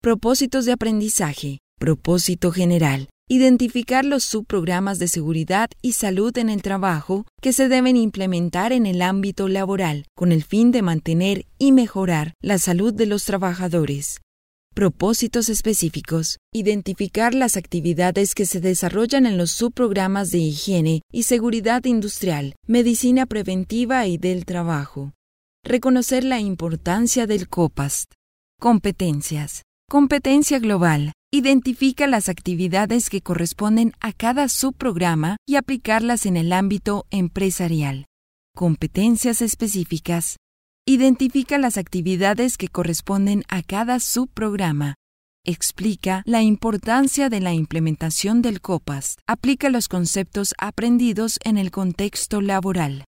Propósitos de aprendizaje. Propósito general. Identificar los subprogramas de seguridad y salud en el trabajo que se deben implementar en el ámbito laboral, con el fin de mantener y mejorar la salud de los trabajadores. Propósitos específicos. Identificar las actividades que se desarrollan en los subprogramas de higiene y seguridad industrial, medicina preventiva y del trabajo. Reconocer la importancia del COPAST. Competencias. Competencia global. Identifica las actividades que corresponden a cada subprograma y aplicarlas en el ámbito empresarial. Competencias específicas. Identifica las actividades que corresponden a cada subprograma. Explica la importancia de la implementación del COPAST. Aplica los conceptos aprendidos en el contexto laboral.